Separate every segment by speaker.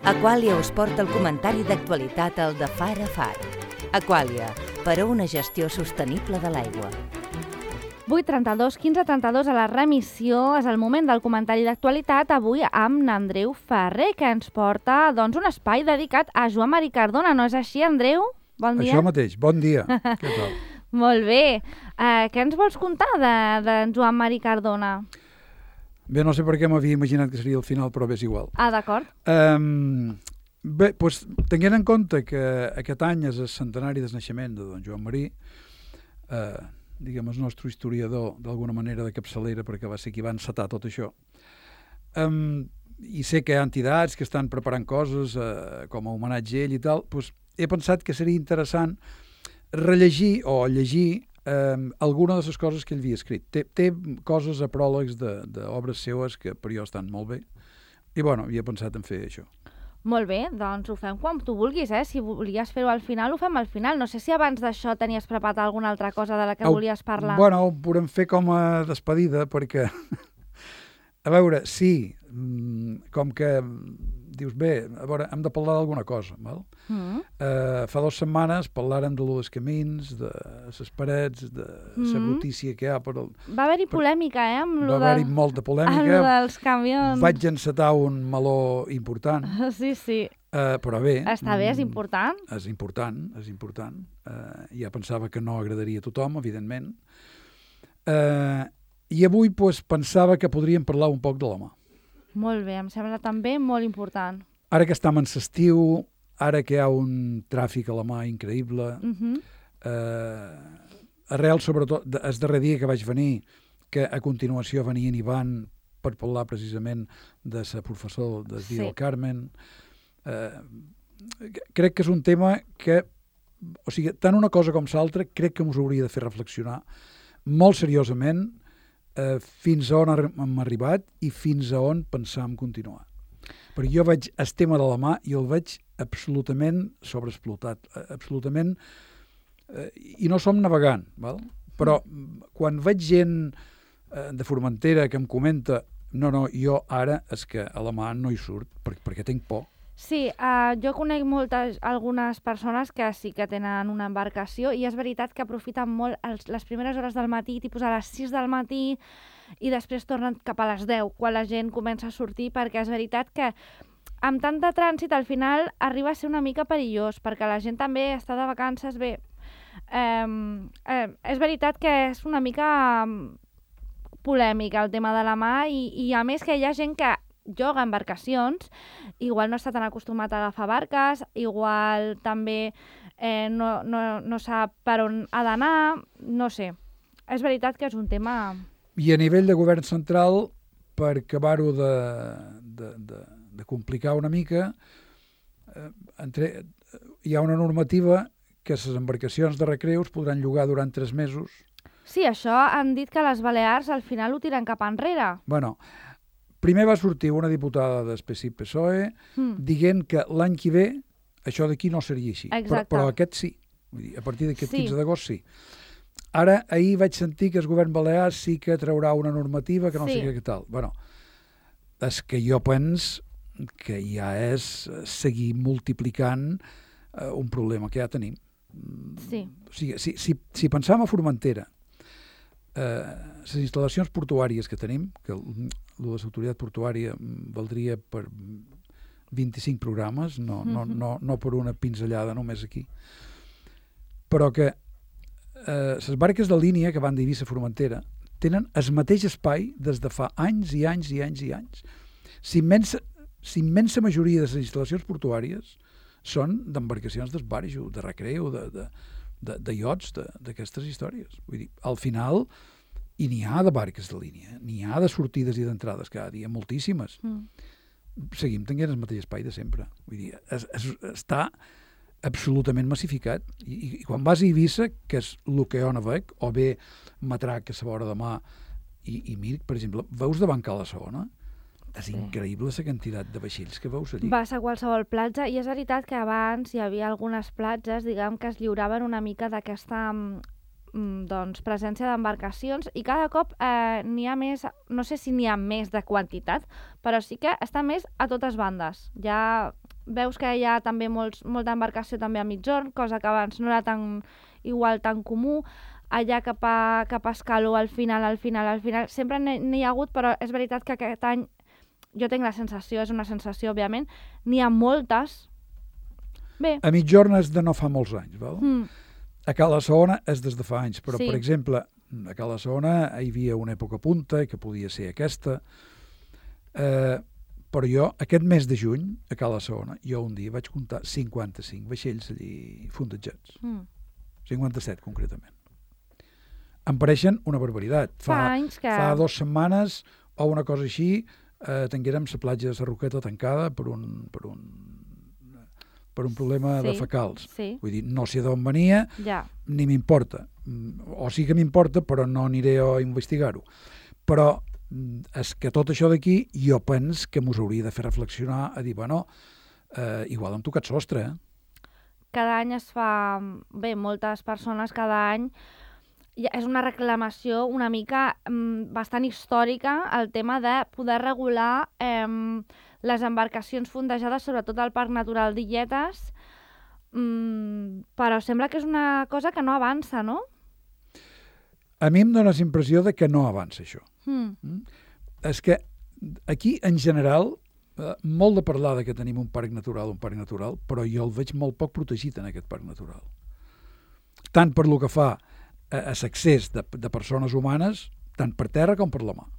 Speaker 1: Aquàlia us porta el comentari d'actualitat al de Far a Far. Aquàlia, per a una gestió sostenible de l'aigua.
Speaker 2: 8:32, 15:32 a la remissió. És el moment del comentari d'actualitat, avui amb n'Andreu Ferrer, que ens porta un espai dedicat a Joan Marí Cardona. No és així, Andreu? Bon dia.
Speaker 3: Això mateix, bon dia. Què tal?
Speaker 2: Molt bé. Què ens vols contar de Joan Marí Cardona?
Speaker 3: Bé, no sé per què m'havia imaginat que seria el final, però bé, és igual.
Speaker 2: D'acord.
Speaker 3: Bé, doncs, tenint en compte que aquest any és el centenari del naixement de don Joan Marí, diguem, el nostre historiador, d'alguna manera, de capçalera, perquè va ser qui va encetar tot això. I sé que hi ha entitats que estan preparant coses com a homenatge a ell i tal, doncs he pensat que seria interessant rellegir o llegir alguna de les coses que ell havia escrit. Té coses a pròlegs d'obres seues que per jo estan molt bé. I, bueno, havia pensat en fer això.
Speaker 2: Molt bé, doncs ho fem quan tu vulguis, eh? Si volies fer-ho al final, ho fem al final. No sé si abans d'això tenies preparat alguna altra cosa de la que volies parlar.
Speaker 3: Bueno, ho podem fer com a despedida, perquè... A veure, sí, com que dius, bé, a veure, hem de parlar d'alguna cosa, val? Fa 2 setmanes parlàrem de lo dels camins, de les parets, de la brutícia que hi ha per al...
Speaker 2: Va haver-hi polèmica,
Speaker 3: Va haver-hi molta polèmica.
Speaker 2: Amb lo dels camions.
Speaker 3: Vaig encetar un meló important.
Speaker 2: Sí, sí.
Speaker 3: Però bé...
Speaker 2: Està bé, és important.
Speaker 3: És important. Ja pensava que no agradaria a tothom, evidentment. I avui pensava que podríem parlar un poc de la mà.
Speaker 2: Molt bé, em sembla també molt important.
Speaker 3: Ara que estem en l'estiu, ara que hi ha un tràfic a la mà increïble, arrel, sobretot, el darrer dia que vaig venir, que a continuació venien i van per parlar precisament de la professor del dia del Carmen, crec que és un tema que, o sigui, tant una cosa com l'altra, crec que ens hauria de fer reflexionar molt seriosament fins a on hem arribat i fins a on pensam continuar. Perquè jo veig el tema de la mà i el veig absolutament sobreexplotat, absolutament... I no som navegant, val? Però quan veig gent de Formentera que em comenta no, jo ara és que a la mà no hi surt perquè tinc por.
Speaker 2: Sí, jo conec algunes persones que sí que tenen una embarcació i és veritat que aprofiten molt les primeres hores del matí, tipus a les 6 del matí, i després tornen cap a les 10, quan la gent comença a sortir, perquè és veritat que amb tant de trànsit al final arriba a ser una mica perillós, perquè la gent també està de vacances. Bé, és veritat que és una mica polèmic el tema de la mà i a més que hi ha gent que lloga embarcacions, igual no està tan acostumat a agafar barques, igual també no sap per on ha d'anar, no sé. És veritat que és un tema...
Speaker 3: I a nivell de govern central, per acabar-ho de complicar una mica, hi ha una normativa que les embarcacions de recreus podran llogar durant 3 mesos.
Speaker 2: Sí, això han dit que les Balears al final ho tiren cap enrere.
Speaker 3: Bueno, primer va sortir una diputada del PSI-PSOE dient que l'any que ve això d'aquí no seria així. Però aquest sí. Vull dir, a partir d'aquest 15 d'agost sí. Ara, ahir vaig sentir que el govern balear sí que traurà una normativa que no sé què tal. Bueno, és que jo penso que ja és seguir multiplicant un problema que ja tenim.
Speaker 2: Sí.
Speaker 3: O sigui, si pensam a Formentera, les instal·lacions portuàries que tenim, que de l'autoritat portuària valdria per 25 programes, no per una pinzellada només aquí, però que les barques de línia que van d'Eivissa a Formentera tenen el mateix espai des de fa anys i anys i anys i anys. L'immensa majoria de les instal·lacions portuàries són d'embarcacions d'esbarjo, de recreu, de iots, d'aquestes històries. Vull dir, al final, i n'hi ha de barques de línia, n'hi ha de sortides i d'entrades cada dia, moltíssimes. Seguim tenint el mateix espai de sempre. Vull dir, està absolutament massificat. I quan vas a Eivissa, que és el que jo no veig, o bé Matrac, que és a vora de mà, i Mirc, per exemple, veus de bancar la segona? És increïble la quantitat de vaixells que veus allí.
Speaker 2: Vas a qualsevol platja i és veritat que abans hi havia algunes platges, diguem, que es lliuraven una mica d'aquesta presència d'embarcacions i cada cop n'hi ha més, no sé si n'hi ha més de quantitat, però sí que està més a totes bandes. Ja veus que hi ha també molta embarcació també a migjorn, cosa que abans no era tan comú. Allà cap a Escaló, al final, sempre n'hi ha hagut, però és veritat que aquest any, jo tinc la sensació, és una sensació, òbviament, n'hi ha moltes. Bé.
Speaker 3: A migjorn és de no fa molts anys, val? A Cala Saona és des de fa anys, però, per exemple, a Cala Saona hi havia una època punta, que podia ser aquesta, però jo, aquest mes de juny, a Cala Saona, jo un dia vaig comptar 55 vaixells allí fondejats. 57, concretament. Em pareixen una barbaritat.
Speaker 2: Fa
Speaker 3: 2 setmanes o una cosa així, tinguérem la platja de la Roqueta tancada per un problema de fecals.
Speaker 2: Sí.
Speaker 3: Vull dir, no sé d'on venia, ni m'importa. O sí que m'importa, però no aniré a investigar-ho. Però és que tot això d'aquí jo penso que mos hauria de fer reflexionar a dir, bueno, igual hem tocat sostre,
Speaker 2: Cada any es fa... Bé, moltes persones cada any... És una reclamació una mica bastant històrica el tema de poder regular les embarcacions fondejades, sobretot al Parc Natural d'Illetes, però sembla que és una cosa que no avança, no?
Speaker 3: A mi em dóna la impressió de que no avança això. És que aquí, en general, molt de parlar de que tenim un parc natural, però jo el veig molt poc protegit en aquest parc natural. Tant per lo que fa a l'accés de persones humanes, tant per terra com per la mà.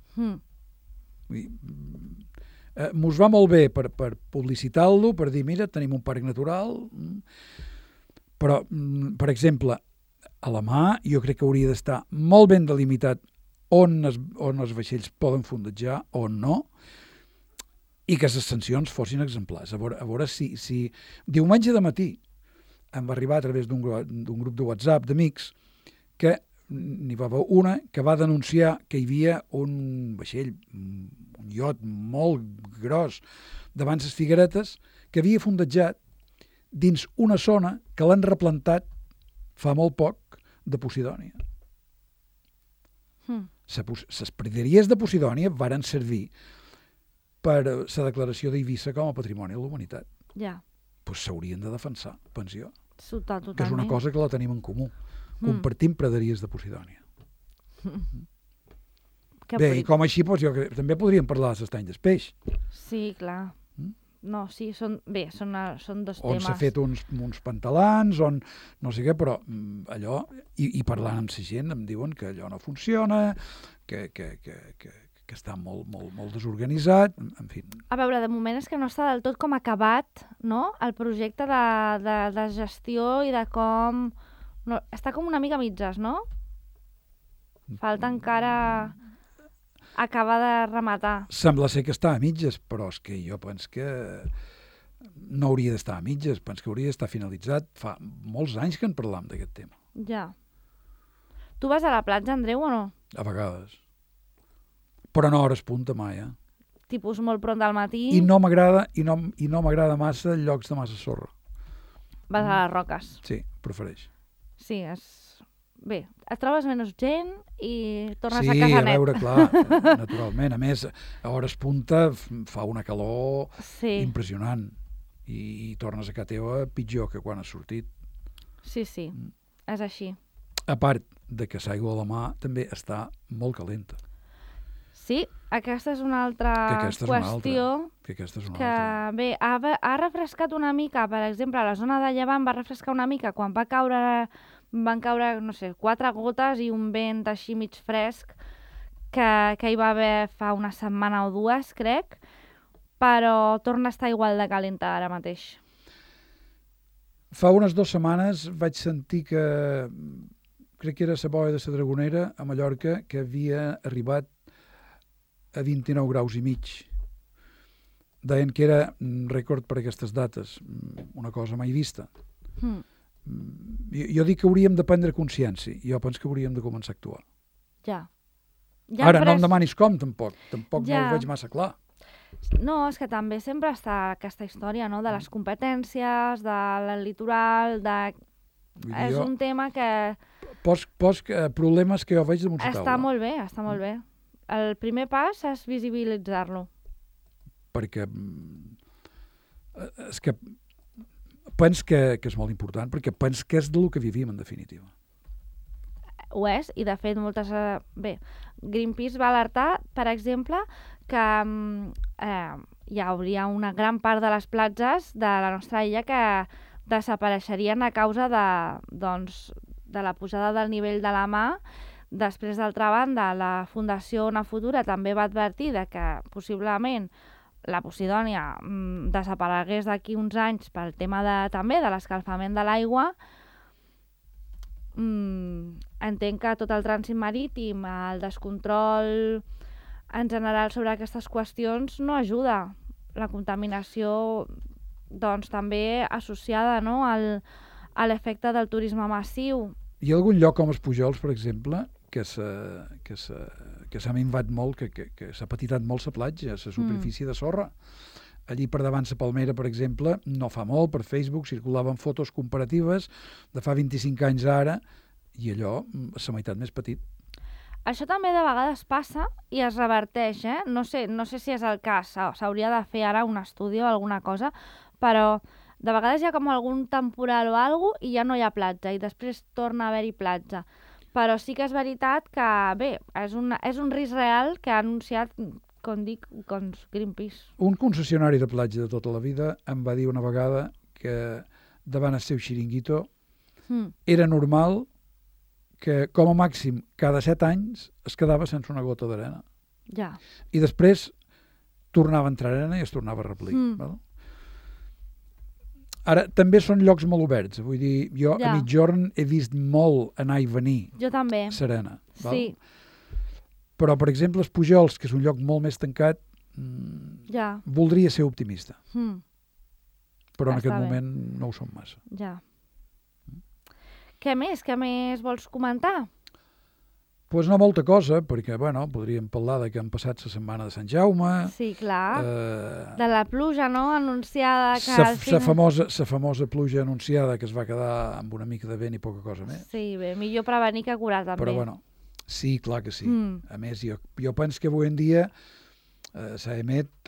Speaker 3: Mos va molt bé per publicitar-lo, per dir, mira, tenim un parc natural, però, per exemple, a la mà jo crec que hauria d'estar molt ben delimitat on els vaixells poden fondejar, on no, i que les sancions fossin exemplars. A veure si diumenge de matí em va arribar a través d'un grup de WhatsApp d'amics que n'hi va haver una que va denunciar que hi havia un vaixell, un iot molt gros davant les Figueretes que havia fondejat dins una zona que l'han replantat fa molt poc de Posidònia. Les praderies de Posidònia varen servir per la declaració d'Eivissa com a Patrimoni de la Humanitat.
Speaker 2: Ja.
Speaker 3: Doncs s'haurien de defensar, pensió.
Speaker 2: Totalment.
Speaker 3: Que és una cosa que la tenim en comú. Compartim praderies de Posidònia. Bé, i com així, doncs, també podríem parlar de l'estany del peix.
Speaker 2: Sí, clar. No, sí, són dos temes.
Speaker 3: On s'ha fet uns pantalans, on no sé què, però allò, i parlant amb la gent, em diuen que allò no funciona, que està molt desorganitzat, en fi.
Speaker 2: A veure, de moment és que no està del tot com acabat, no?, el projecte de gestió i de com... No, està com una mica a mitges, no? Falta encara acabar de rematar.
Speaker 3: Sembla ser que està a mitges, però és que jo penso que no hauria d'estar a mitges, penso que hauria d'estar finalitzat. Fa molts anys que en parlam d'aquest tema.
Speaker 2: Ja. Tu vas a la platja, Andreu, o no?
Speaker 3: A vegades. Però no a hores punta mai,
Speaker 2: Tipus molt pront del matí.
Speaker 3: I no m'agrada massa llocs de massa sorra.
Speaker 2: Vas a les roques.
Speaker 3: Sí, prefereix.
Speaker 2: Sí, bé, et trobes menys gent i tornes a casa net.
Speaker 3: Sí, a veure, clar, naturalment. A més, a hores punta fa una calor impressionant i tornes a casa teva pitjor que quan has sortit.
Speaker 2: Sí, és així.
Speaker 3: A part de que l'aigua a la mà també està molt calenta.
Speaker 2: Sí, aquesta és una altra qüestió
Speaker 3: que
Speaker 2: bé, ha refrescat una mica, per exemple, a la zona de Llevant va refrescar una mica quan van caure, no sé, 4 gotes i un vent així mig fresc que hi va haver fa una setmana o 2, crec, però torna a estar igual de calenta ara mateix.
Speaker 3: Fa unes 2 setmanes vaig sentir que, crec que era la boia de la Dragonera, a Mallorca, que havia arribat a 29 graus i mig. Deien que era rècord per aquestes dates, una cosa mai vista. Jo dic que hauríem de prendre consciència, jo penso que hauríem de començar a actuar.
Speaker 2: Ja.
Speaker 3: Ara no em demanis com, tampoc no ho veig massa clar.
Speaker 2: No, és que també sempre està aquesta història, no?, de les competències, del litoral, és un tema que...
Speaker 3: Pos problemes que jo veig damunt la taula.
Speaker 2: Està molt bé. El primer pas és visibilitzar-lo.
Speaker 3: Perquè és que pens que és molt important, perquè pens que és del que vivim, en definitiva.
Speaker 2: Ho és, i de fet moltes... Bé, Greenpeace va alertar, per exemple, que hi hauria una gran part de les platges de la nostra illa que desapareixerien a causa de la pujada del nivell de la mar. Després, d'altra banda, la Fundació Ona Futura també va advertir de que possiblement la Posidònia desaparegués d'aquí uns anys pel tema també de l'escalfament de l'aigua. Entenc que tot el trànsit marítim, el descontrol en general sobre aquestes qüestions no ajuda. La contaminació doncs també associada, no, a l'efecte del turisme massiu.
Speaker 3: Hi ha algun lloc com els Pujols, per exemple, que s'ha minvat molt, que s'ha petitat molt la platja, la superfície de sorra. Allí per davant la Palmera, per exemple, no fa molt, per Facebook circulaven fotos comparatives de fa 25 anys ara, i allò, la meitat més petit.
Speaker 2: Això també de vegades passa i es reverteix, eh? No sé si és el cas, s'hauria de fer ara un estudi o alguna cosa, però de vegades hi ha com algun temporal o alguna cosa i ja no hi ha platja, i després torna a haver-hi platja. Però sí que és veritat que, bé, és un risc real que ha anunciat, com dic, Greenpeace. Un
Speaker 3: concessionari de platja de tota la vida em va dir una vegada que davant el seu xiringuito era normal que com a màxim cada 7 anys es quedava sense una gota d'arena.
Speaker 2: Ja.
Speaker 3: I després tornava a entrar arena i es tornava a replir. Val? Ara, també són llocs molt oberts. Vull dir, jo a mitjorn he vist molt anar i venir.
Speaker 2: Jo també.
Speaker 3: Serena. Val?
Speaker 2: Sí.
Speaker 3: Però, per exemple, els Pujols, que és un lloc molt més tancat, voldria ser optimista. Però en aquest moment no ho som massa.
Speaker 2: Ja. Què més vols comentar?
Speaker 3: Doncs no molta cosa, perquè, bueno, podríem parlar de que han passat la setmana de Sant Jaume.
Speaker 2: Sí, clar. De la pluja, no?, anunciada.
Speaker 3: La famosa pluja anunciada que es va quedar amb una mica de vent i poca cosa més.
Speaker 2: Sí, bé, millor prevenir que curar, també.
Speaker 3: Però, bueno, sí, clar que sí. A més, jo penso que avui en dia l'AEMET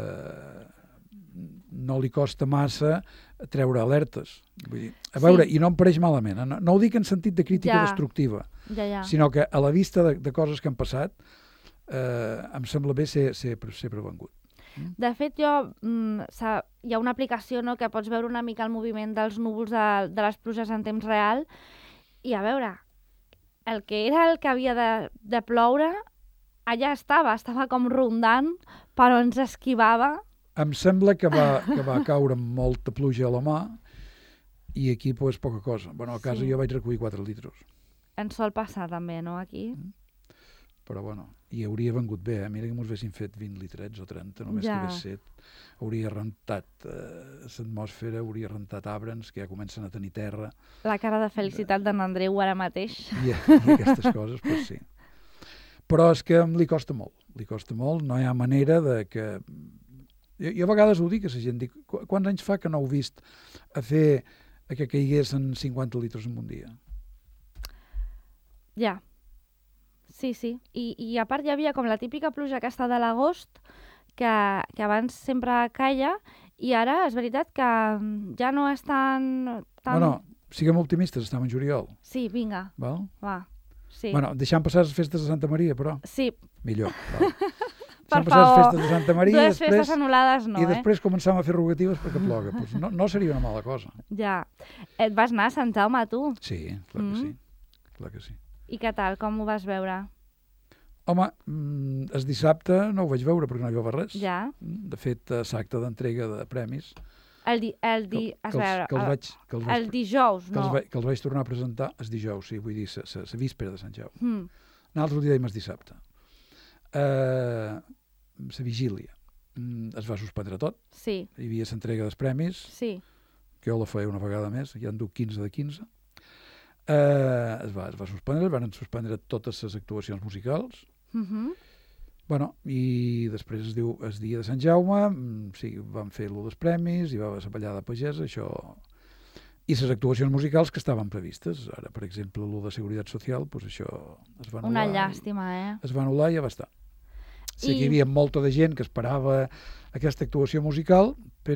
Speaker 3: no li costa massa treure alertes. Vull dir, a veure, i no em pareix malament, no ho dic en sentit de crítica destructiva, sinó que a la vista de coses que han passat em sembla bé ser prevengut.
Speaker 2: De fet, hi ha una aplicació, no?, que pots veure una mica el moviment dels núvols de les pluges en temps real, i a veure, el que havia de ploure allà estava com rondant, però ens esquivava.
Speaker 3: Em sembla que va caure molta pluja a la mà i aquí, pues, poca cosa. Bueno, a casa jo vaig recollir 4 litros.
Speaker 2: Ens sol passar també, no, aquí?
Speaker 3: Però, bueno, i hauria vengut bé, Mira que mos haguessin fet 20 litrets o 30, només que hagués set. Hauria rentat l'atmosfera, hauria rentat arbres, que ja comencen a tenir terra.
Speaker 2: La cara de felicitat d'en Andreu ara mateix.
Speaker 3: I aquestes coses, pues sí. Però és que li costa molt, no hi ha manera de que... Jo a vegades ho dic a la gent, dic, quants anys fa que no heu vist a fer que caiguessin 50 litres en un dia?
Speaker 2: Ja. Sí. I a part hi havia com la típica pluja aquesta de l'agost, que abans sempre caia, i ara és veritat que ja no és tan...
Speaker 3: Bueno, siguem optimistes, estem en juliol.
Speaker 2: Sí, vinga.
Speaker 3: Val?
Speaker 2: Va, sí.
Speaker 3: Bueno, deixant passar les festes de Santa Maria, però...
Speaker 2: Sí.
Speaker 3: Millor, val.
Speaker 2: Per
Speaker 3: favor, les festes de Santa Maria,
Speaker 2: dues festes anul·lades no,
Speaker 3: i després començàvem a fer rogatives perquè ploga. Pues no seria una mala cosa.
Speaker 2: Ja. Et vas anar a Sant Jaume, tu?
Speaker 3: Sí, clar que sí.
Speaker 2: I què tal? Com ho vas veure?
Speaker 3: Home, el dissabte no ho vaig veure perquè no hi va res.
Speaker 2: Ja.
Speaker 3: De fet, l'acte d'entrega de premis...
Speaker 2: El dijous, no?
Speaker 3: Que els vaig tornar a presentar el dijous, sí, vull dir, la víspera de Sant Jaume. Nosaltres ho diem el dissabte. La vigília. Es va suspendre tot.
Speaker 2: Sí.
Speaker 3: Hi havia l'entrega dels premis.
Speaker 2: Sí.
Speaker 3: Que jo la feia una vegada més, ja en duc 15 de 15. Es va suspendre, van suspendre totes les actuacions musicals. Bueno, i després es diu el dia de Sant Jaume, sí, van fer l'1 dels premis, hi va haver la ballada pagesa, això... I les actuacions musicals que estaven previstes. Ara, per exemple, l'1 de Seguretat Social, doncs això es va anul·lar.
Speaker 2: Una llàstima,
Speaker 3: Es va anul·lar i ja va estar. Sé que hi havia molta de gent que esperava aquesta actuació musical, però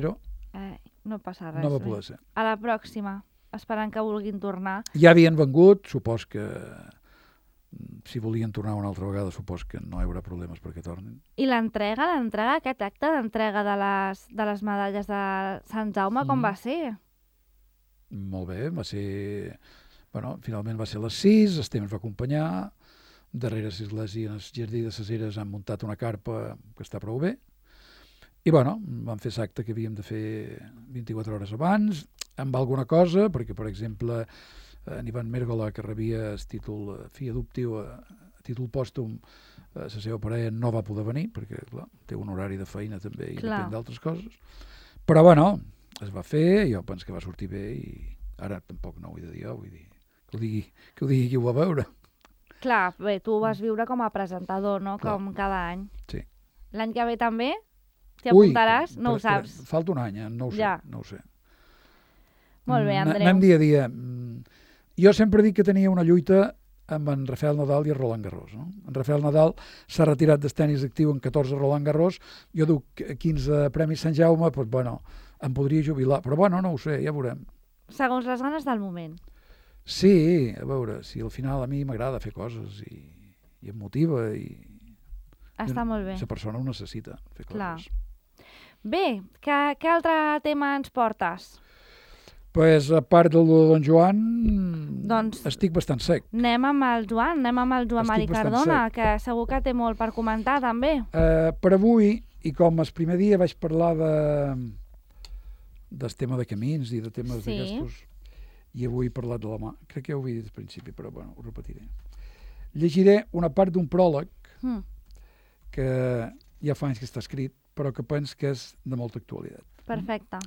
Speaker 2: No passa res.
Speaker 3: No va poder ser.
Speaker 2: A la pròxima, esperant que vulguin tornar.
Speaker 3: Ja havien vengut, supos que si volien tornar una altra vegada, supos que no hi haurà problemes perquè tornin.
Speaker 2: I l'entrega, aquest acte d'entrega de les medalles de Sant Jaume, com va ser?
Speaker 3: Molt bé, va ser... Bueno, finalment va ser a les 6, el temps va acompanyar, darrere l'església en el jardí de ses Eres han muntat una carpa que està prou bé, i bueno, vam fer l'acte que havíem de fer 24 hores abans, amb alguna cosa, perquè, per exemple, en Ivan Mérgola, que rebia el títol fill adoptiu a títol pòstum, la seva parella no va poder venir, perquè clar, té un horari de feina també i depèn d'altres coses. Però bueno, es va fer, jo penso que va sortir bé i ara tampoc no ho he de dir jo, vull dir, que ho digui qui ho va veure.
Speaker 2: Clar, bé, tu ho vas viure com a presentador, no?
Speaker 3: Clar.
Speaker 2: Com cada any.
Speaker 3: Sí.
Speaker 2: L'any que ve també? T'hi apuntaràs? No ho saps.
Speaker 3: Falta un any, no ho sé.
Speaker 2: Ja.
Speaker 3: No ho sé.
Speaker 2: Molt bé, Andreu.
Speaker 3: Anem dia a dia. Jo sempre dic que tenia una lluita amb en Rafael Nadal i en Roland Garros. No? En Rafael Nadal s'ha retirat del tenis actiu en 14 Roland Garros, jo duc 15 Premis Sant Jaume, doncs, bueno, em podria jubilar, però bueno, no ho sé, ja veurem.
Speaker 2: Segons les ganes del moment.
Speaker 3: Sí, a veure, si al final a mi m'agrada fer coses i em motiva i...
Speaker 2: Està molt bé.
Speaker 3: La persona ho necessita, fer coses.
Speaker 2: Clar. Bé, què altre tema ens portes?
Speaker 3: Pues, a part del de Don Joan,
Speaker 2: doncs,
Speaker 3: estic bastant sec.
Speaker 2: Anem amb el Joan Mari Cardona, que segur que té molt per comentar, també.
Speaker 3: Per avui, i com el primer dia vaig parlar del tema de camins i de temes d'aquestos, i avui he parlat de la mà. Crec que ja ho he dit al principi, però bueno, ho repetiré. Llegiré una part d'un pròleg que ja fa anys que està escrit, però que penso que és de molta actualitat.
Speaker 2: Perfecte.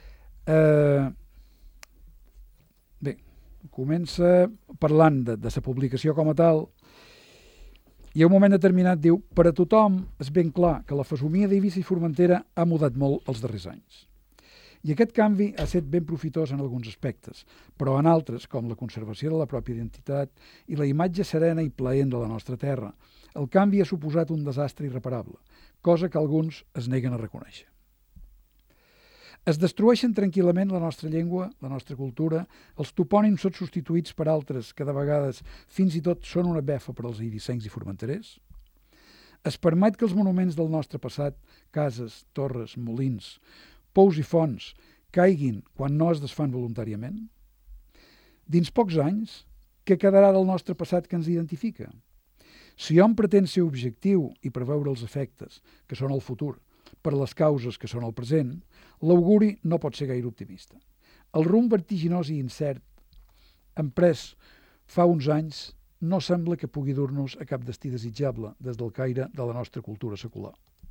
Speaker 3: Bé, comença parlant de la publicació com a tal, i a un moment determinat diu: per a tothom és ben clar que la fesomia d'Eivissa i Formentera ha mudat molt els darrers anys. I aquest canvi ha estat ben profitós en alguns aspectes, però en altres, com la conservació de la pròpia identitat i la imatge serena i plaent de la nostra terra, el canvi ha suposat un desastre irreparable, cosa que alguns es neguen a reconèixer. Es destrueixen tranquil·lament la nostra llengua, la nostra cultura, els topònims són substituïts per altres que de vegades fins i tot són una befa per als eivissencs i formenterers. Es permet que els monuments del nostre passat, cases, torres, molins, pous i fonts, caiguin quan no es desfan voluntàriament? Dins pocs anys, què quedarà del nostre passat que ens identifica? Si hom pretén ser objectiu i preveure els efectes, que són el futur, per les causes que són el present, l'auguri no pot ser gaire optimista. El rumb vertiginós i incert emprès fa uns anys no sembla que pugui dur-nos a cap destí desitjable des del caire de la nostra cultura secular.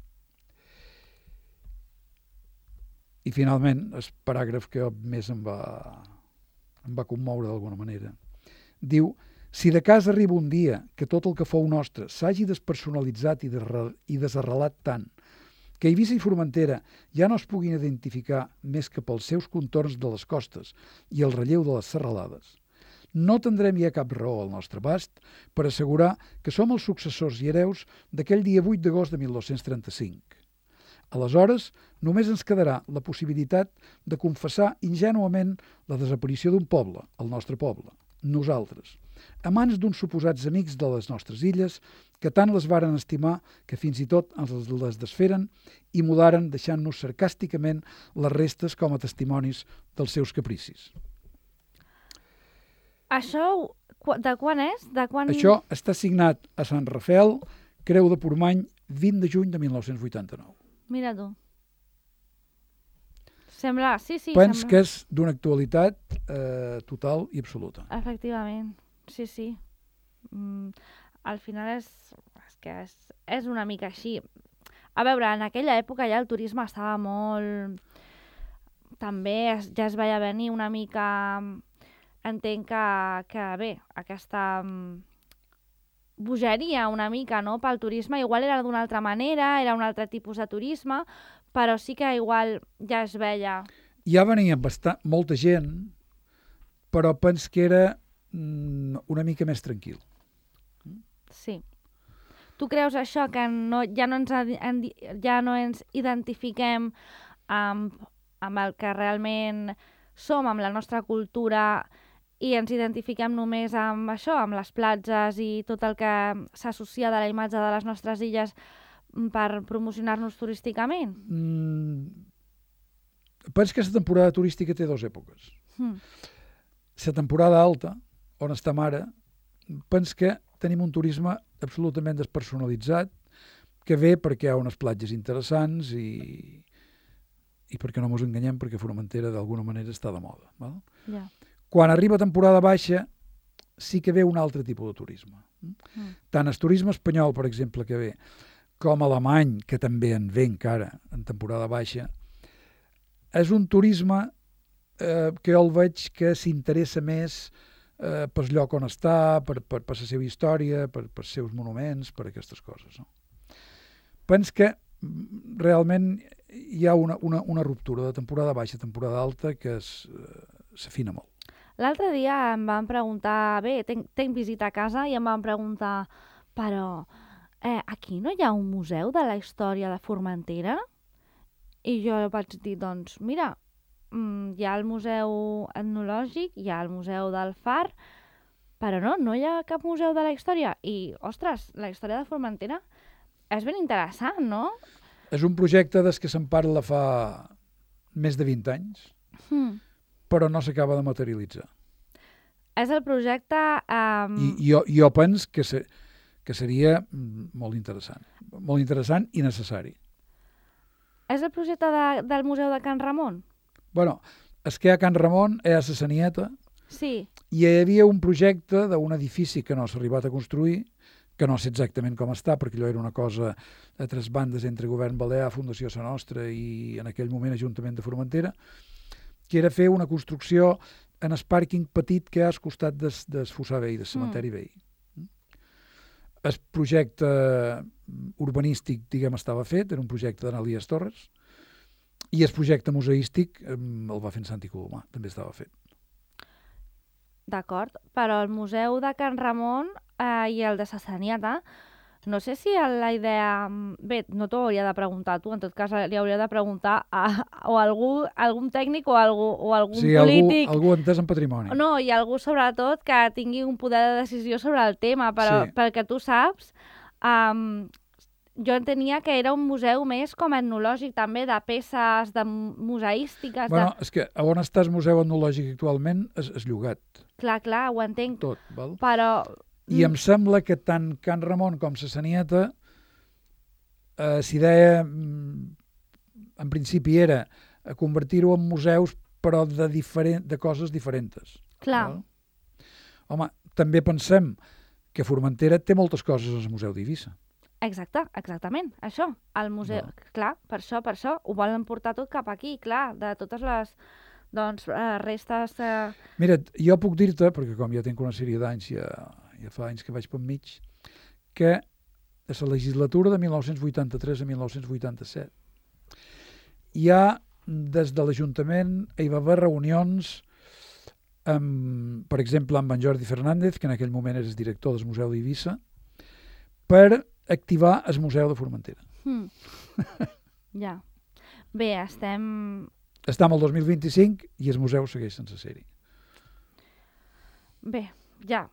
Speaker 3: I finalment, el paràgraf que més em va commoure d'alguna manera, diu: si de cas arriba un dia que tot el que fou nostre s'hagi despersonalitzat i desarrelat tant que Eivissa i Formentera ja no es puguin identificar més que pels seus contorns de les costes i el relleu de les serralades, no tindrem ja cap raó al nostre abast per assegurar que som els successors i hereus d'aquell dia 8 d'agost de 1235. Aleshores, només ens quedarà la possibilitat de confessar ingenuament la desaparició d'un poble, el nostre poble, nosaltres, a mans d'uns suposats amics de les nostres illes que tant les varen estimar que fins i tot ens les desferen i mudaren deixant-nos sarcàsticament les restes com a testimonis dels seus capricis.
Speaker 2: Això de quan és?
Speaker 3: Això està signat a Sant Rafael, Creu de Portmany, 20 de juny de 1989.
Speaker 2: Mira tu. Sembla... Sí,
Speaker 3: Pens que és d'una actualitat total i absoluta.
Speaker 2: Efectivament. Sí, sí. Al final és una mica així. A veure, en aquella època ja el turisme estava molt... També ja es veia venir una mica... Entenc que bé, aquesta bogeria una mica, no?, pel turisme. Igual era d'una altra manera, era un altre tipus de turisme, però sí que igual ja es veia...
Speaker 3: Ja venia molta gent, però pens que era una mica més tranquil.
Speaker 2: Sí. Tu creus això, que ja no ens identifiquem amb amb el que realment som, amb la nostra cultura, i ens identifiquem només amb això, amb les platges i tot el que s'associa de la imatge de les nostres illes per promocionar-nos turísticament?
Speaker 3: Penso que la temporada turística té dues èpoques. La temporada alta, on estem ara, penso que tenim un turisme absolutament despersonalitzat, que ve perquè hi ha unes platges interessants i perquè no ens enganyem, perquè Formentera d'alguna manera està de moda. Val?
Speaker 2: Ja.
Speaker 3: Quan arriba temporada baixa, sí que ve un altre tipus de turisme. Tant el turisme espanyol, per exemple, que ve, com alemany, que també en ve encara en temporada baixa, és un turisme que jo el veig que s'interessa més pel lloc on està, per la seva història, per els seus monuments, per aquestes coses. No? Penso que realment hi ha una ruptura de temporada baixa a temporada alta que s'afina molt.
Speaker 2: L'altre dia em van preguntar, bé, tenc visita a casa i em van preguntar, però aquí no hi ha un museu de la història de Formentera? I jo vaig dir, doncs, mira, hi ha el Museu Etnològic, hi ha el Museu del Far, però no hi ha cap museu de la història. I, ostres, la història de Formentera és ben interessant, no?
Speaker 3: És un projecte des que se'n parla fa més de 20 anys, però no s'acaba de materialitzar.
Speaker 2: És el projecte...
Speaker 3: I jo penso que seria molt interessant i necessari.
Speaker 2: És el projecte del Museu de Can Ramon?
Speaker 3: Bueno, és que a Can Ramon hi ha la Sanieta,
Speaker 2: sí.
Speaker 3: I hi havia un projecte d'un edifici que no s'ha arribat a construir, que no sé exactament com està, perquè allò era una cosa a tres bandes entre Govern Balear, Fundació Sa Nostra i en aquell moment Ajuntament de Formentera, que era fer una construcció en el pàrquing petit que hi ha al costat del Fossar Vell, del cementeri vell. El projecte urbanístic, diguem, estava fet, era un projecte d'Elias Torres, i el projecte museístic el va fer en Santi Colomà, també estava fet.
Speaker 2: D'acord, però el Museu de Can Ramon i el de Sassaniata, no sé si la idea... Bé, no t'ho hauria de preguntar tu, en tot cas li hauria de preguntar o algun tècnic o algun polític.
Speaker 3: Algú entès en patrimoni.
Speaker 2: No, i algú sobretot que tingui un poder de decisió sobre el tema, però pel que tu saps, jo entenia que era un museu més com etnològic també, de peces, de museístiques...
Speaker 3: Bueno, és que on està el museu etnològic actualment és llogat.
Speaker 2: Clar, ho entenc.
Speaker 3: Tot, val?
Speaker 2: Però...
Speaker 3: I em sembla que tant Can Ramon com la Sanieta s'idea, en principi era convertir-ho en museus però de coses diferents.
Speaker 2: Clar.
Speaker 3: Val? Home, també pensem que Formentera té moltes coses al Museu d'Eivissa.
Speaker 2: Exactament, això. El museu, clar, per això, ho volen portar tot cap aquí, clar, de totes les restes...
Speaker 3: Mira, jo puc dir-te, perquè com ja tinc una sèrie d'anys, ja fa anys que vaig per mig, que a la legislatura de 1983 a 1987 hi ha, des de l'Ajuntament, hi va haver reunions, per exemple, amb en Jordi Fernández, que en aquell moment era el director del Museu d'Eivissa, per activar el Museu de Formentera.
Speaker 2: Ja. Bé, estem
Speaker 3: al 2025 i el museu segueix sense ser-hi.
Speaker 2: Bé, ja.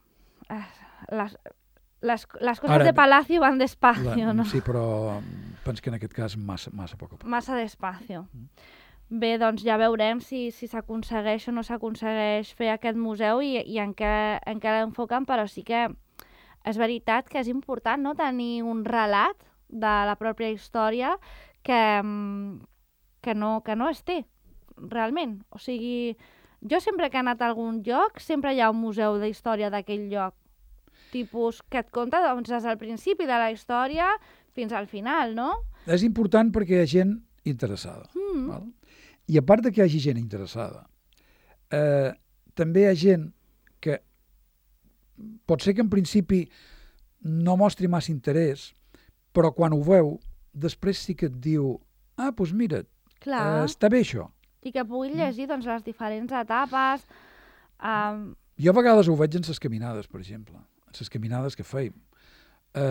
Speaker 2: Les coses de palacio van despacio, no?
Speaker 3: Sí, però penso que en aquest cas massa poc a poc.
Speaker 2: Massa despacio. Bé, doncs ja veurem si s'aconsegueix o no s'aconsegueix fer aquest museu i en què l'enfoquen, però sí que és veritat que és important, no?, tenir un relat de la pròpia història que no es té, realment. O sigui, jo sempre que he anat a algun lloc, sempre hi ha un museu d'història d'aquell lloc. Tipus que et conta doncs, des del principi de la història fins al final, no?
Speaker 3: És important perquè hi ha gent interessada. Val? I a part de que hi hagi gent interessada, també hi ha gent que pot ser que en principi no mostri massa interès, però quan ho veu, després sí que et diu doncs mira't, està bé això.
Speaker 2: I que puguin llegir doncs, les diferents etapes.
Speaker 3: Jo a vegades ho veig en les caminades, per exemple, en les caminades que fèiem,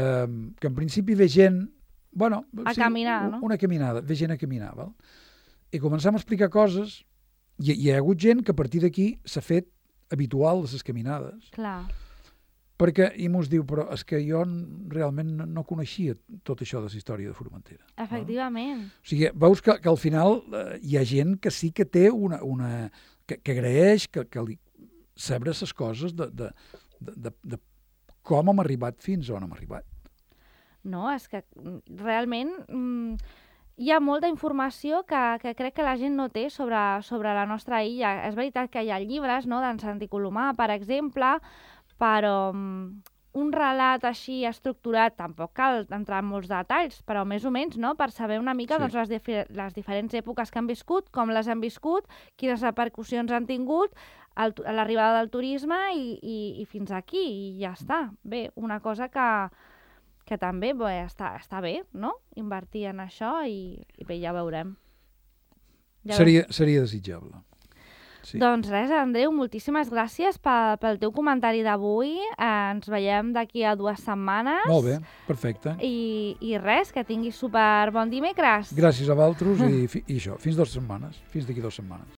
Speaker 3: que en principi ve gent...
Speaker 2: A caminar, no?
Speaker 3: Una caminada, ve gent a caminar, val? I començam a explicar coses, i hi ha hagut gent que a partir d'aquí s'ha fet habitual de les caminades,
Speaker 2: Clar.
Speaker 3: perquè i mos diu, però és que jo realment no coneixia tot això de la història de Formentera.
Speaker 2: Efectivament.
Speaker 3: O sigui, veus que al final hi ha gent que sí que té que agraeix que li saber les coses de com hem arribat fins on hem arribat.
Speaker 2: No, és que realment hi ha molta informació que crec que la gent no té sobre la nostra illa. És veritat que hi ha llibres, no?, d'en Santi Colomà, per exemple, però un relat així estructurat, tampoc cal entrar en molts detalls, però més o menys, no?, per saber una mica
Speaker 3: Sí.
Speaker 2: doncs, les diferents èpoques que han viscut, com les han viscut, quines repercussions han tingut, l'arribada del turisme i fins aquí, i ja està. Bé, una cosa que també està bé, no?, invertir en això i bé, ja veurem.
Speaker 3: Seria desitjable. Sí.
Speaker 2: Doncs res, Andreu, moltíssimes gràcies pel teu comentari d'avui. Ens veiem d'aquí a 2 setmanes.
Speaker 3: Molt bé, perfecte.
Speaker 2: I res, que tinguis super bon dimecres.
Speaker 3: Gràcies a vosaltres i això, fins 2 setmanes, fins d'aquí 2 setmanes.